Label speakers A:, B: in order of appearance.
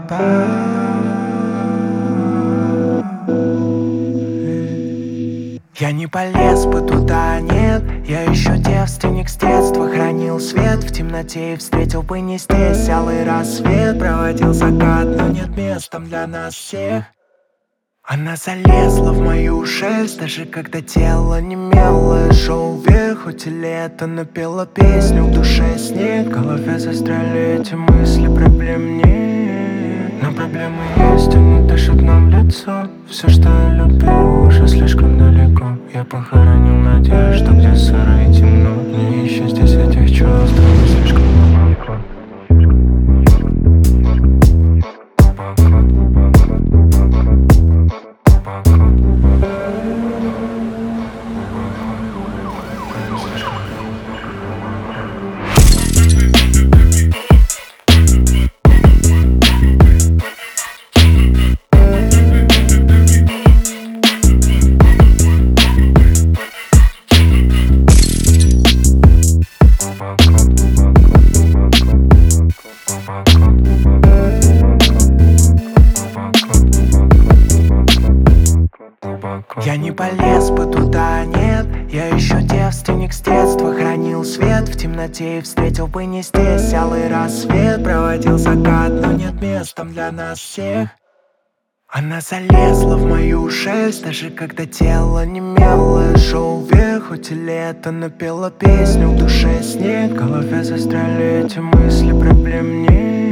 A: Я не полез бы туда, нет. Я еще девственник с детства. Хранил свет в темноте и встретил бы не здесь. Алый рассвет проводил закат, но нет мест там для нас всех. Она залезла в мою шерсть, даже когда тело немело. Я шел вверх, хоть и лето, напела песню, в душе снег. В голове застряли эти мысли, проблем нет. Но проблемы есть, они дышат нам в лицо. Все, что я любил, уже слишком далеко. Я похоронил надежду, где сыро и темно. Не ищу здесь этих чувств, они слишком глубоко. Я не полез бы туда, нет. Я еще девственник с детства. Хранил свет в темноте и встретил бы не здесь. Алый рассвет проводил закат, но нет мест там для нас всех. Она залезла в мою шерсть, даже когда тело немело. Я шел вверх, хоть и лето, напела песню, в душе снег. В голове застряли эти мысли, проблем нет.